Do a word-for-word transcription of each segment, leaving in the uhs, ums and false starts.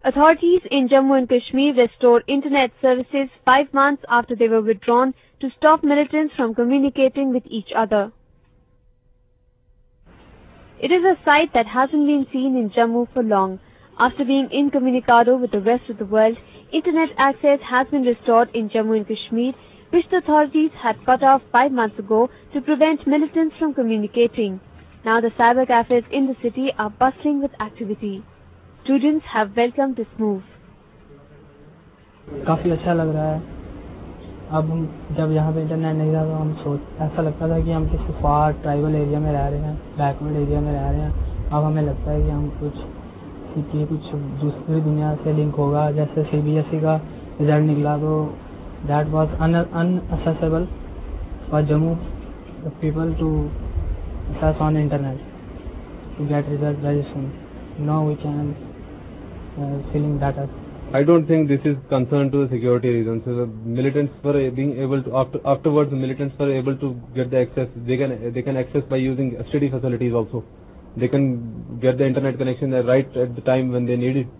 Authorities in Jammu and Kashmir restored internet services five months after they were withdrawn to stop militants from communicating with each other. It is a sight that hasn't been seen in Jammu for long. After being incommunicado with the rest of the world, internet access has been restored in Jammu and Kashmir, which the authorities had cut off five months ago to prevent militants from communicating. Now the cyber cafes in the city are bustling with activity. Students have welcomed this move. काफी अच्छा लग रहा है. अब हम जब यहाँ पे इंटरनेट नहीं था तो हम सोच ऐसा लगता था कि हम किसी फार ट्राइबल एरिया में रह रहे हैं, बैकवर्ड एरिया में रह रहे हैं. अब हमें लगता है कि हम कुछ कि कुछ दूसरी दुनिया से लिंक होगा. जैसे सीबीएसई का रिजल्ट निकला तो that was inaccessible for Jammu people to access on internet to get results very soon. Now we can uh, filling data. I don't think this is concerned to the security reasons. So the militants were being able to after, afterwards the militants were able to get the access. They can they can access by using S T D facilities also. They can get the internet connection right at the time when they need it.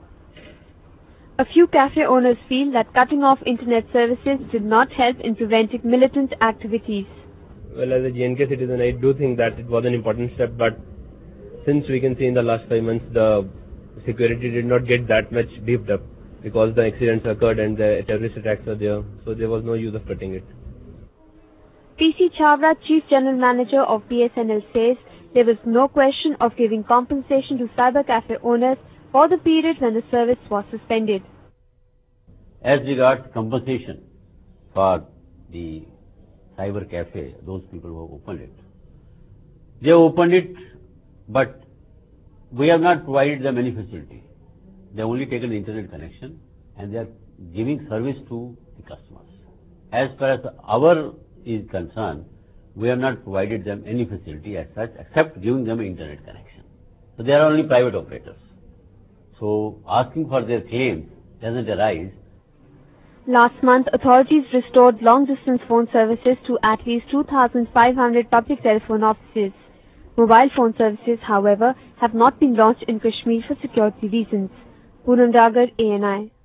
A few cafe owners feel that cutting off internet services did not help in preventing militant activities. Well, as a J N K citizen, I do think that it was an important step, but since we can see in the last five months, the security did not get that much beefed up because the accidents occurred and the terrorist attacks were there, so there was no use of cutting it. P C Chawla, Chief General Manager of B S N L, says there was no question of giving compensation to cyber cafe owners for the period when the service was suspended. As regards compensation for the cyber cafe, those people who have opened it, they have opened it, but we have not provided them any facility. They have only taken the internet connection and they are giving service to the customers. As far as our is concerned, we have not provided them any facility as such, except giving them an internet connection. So they are only private operators. So asking for their claims doesn't arise. Last month, authorities restored long-distance phone services to at least two thousand five hundred public telephone offices. Mobile phone services, however, have not been launched in Kashmir for security reasons. Poonam Dagar, A N I.